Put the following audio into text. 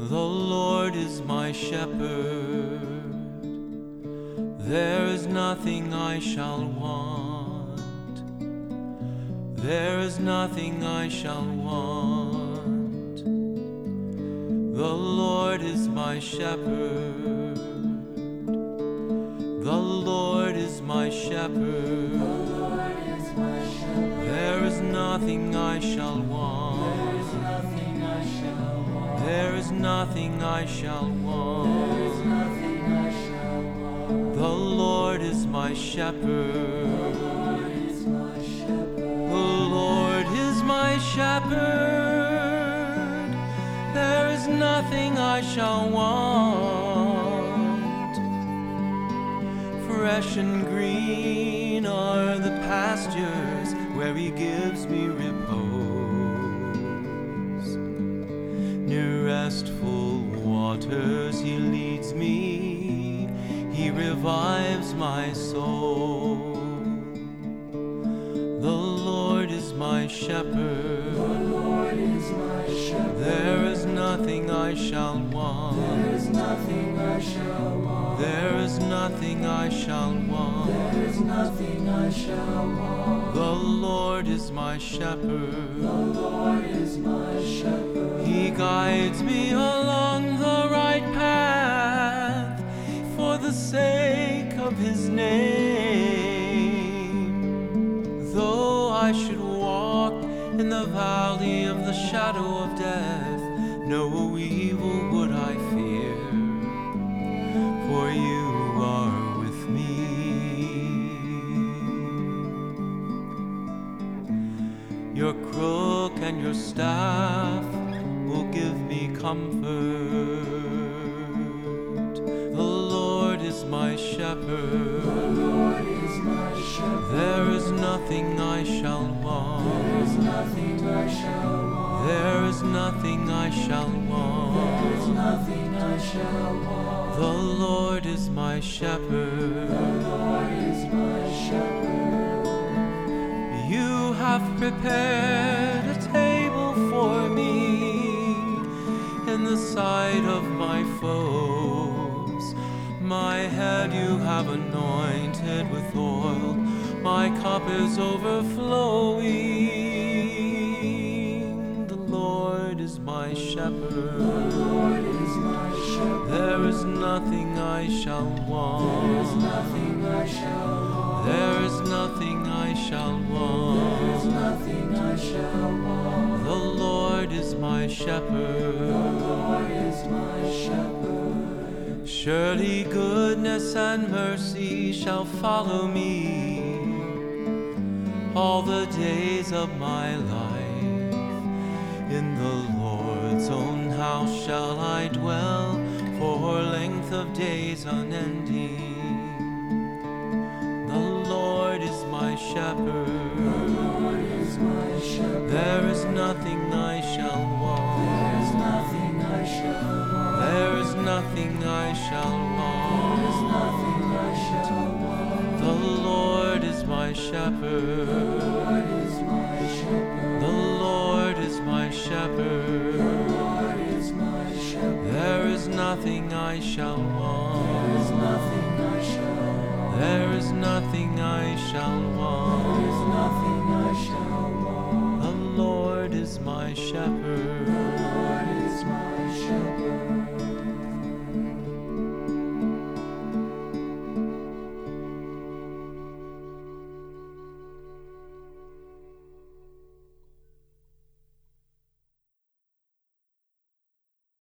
The Lord is my shepherd, there is nothing I shall want. There is nothing I shall want. The Lord is my shepherd. The Lord is my shepherd. There is nothing I shall want. There is nothing I shall want. The Lord is my shepherd. The Lord is my shepherd. There is nothing I shall want. Fresh and green are the pastures where He gives me repose. Near restful waters He leads me. He revives my soul. The Lord is my shepherd. The Lord is my shepherd. There is nothing I shall want. There is nothing I shall want. There is nothing I shall want. There is nothing I shall want. The Lord is my shepherd. The Lord is my shepherd. He guides me along the right path for the sake of His name. Though I should walk in the valley of the shadow of death, no evil would I fear, for You are with me. Your crook and Your staff will give me comfort. The Lord is my shepherd. The Lord is my shepherd. There is nothing I shall want. There is nothing I shall want. There is nothing I shall want. There is nothing I shall want. The Lord is my shepherd. The Lord is my shepherd. You have prepared a table for me in the sight of my foes. My head You have anointed with oil. My cup is overflowing. The Lord is my shepherd. The Lord is my shepherd. There is nothing I shall want. There is nothing I shall want. There is nothing I shall There want. is nothing I shall want. The Lord is my shepherd. The Lord is my shepherd. Surely goodness and mercy shall follow me all the days of my life. In the Lord's own house shall I dwell for length of days unending. The Lord is my shepherd. The Lord is my shepherd. There is nothing I shall want. There is nothing I shall want. There is nothing I shall There is want. nothing I shall want. The Lord is my shepherd. The Lord is my shepherd. The Lord is my The shepherd. Lord is my shepherd. There is nothing I shall There is want. nothing I shall want. There is nothing I shall There is want. nothing I shall want. The Lord is my shepherd.